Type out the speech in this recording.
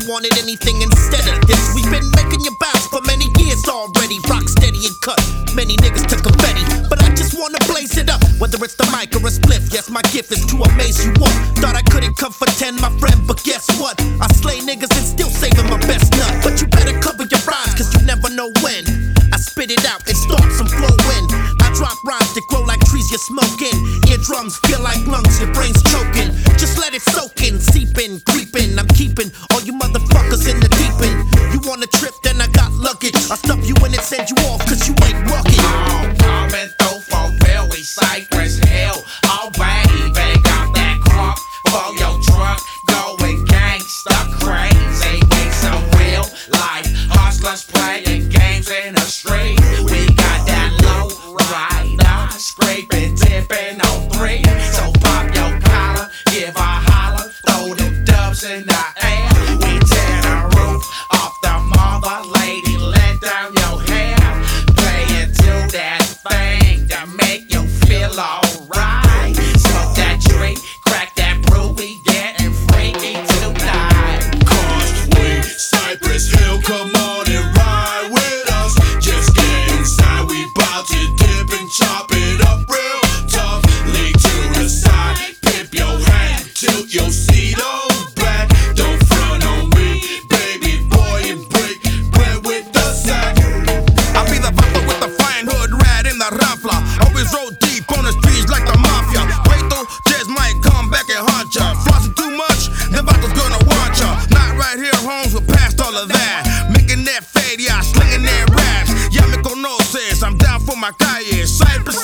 wanted anything instead of this. We've been making you bounce for many years already. Rock steady and cut, many niggas took confetti, but I just wanna blaze it up. Whether it's the mic or a spliff, yes, my gift is to amaze you all. Thought I couldn't come for 10, my friend, but guess what? I slay niggas and still saving my best nut. But you better cover your rhymes, cause you never know when I spit it out and start some flow in. I drop rhymes that grow like trees you're smoking. Eardrums feel like lungs, your brain's choking. Just let it soak in, seeping, creeping. I'm keeping all you motherfuckers in the deep end. You want a trip, then I got luggage. I'll stuff you in and send you off, cause you ain't rugged. Coming through for real, we Cypress Hill. Alright, even got that crunk for your truck. Going gangsta crazy. We some real life hustlers playing games in the street. We got that low rider, scraping, tipping on 3. So pop your collar, give a holler, throw them dubs in the air. We tear the roof off the mother, lady, let down your hair. Play into that thing to make you feel alright. Smoke that drink, crack that brew, we getting freaky tonight. Cause we Cypress Hill, come on and ride with us. Just get inside, we bout to dip and chop it up real tough. Lay to the side, pimp your hat, tilt your seat on back. Don't front on me, baby boy, and break bread with the sack. I be the vato with the flying hood rat in the rafla. Always roll deep on the streets like the mafia. Plato just might come back and haunt ya. Flossing too much, the vato's gonna want ya. Not right here, Holmes, we're past all of that. Making that fade, yeah, slinging that raps. Ya me conoces, I'm down for my calle. Cypress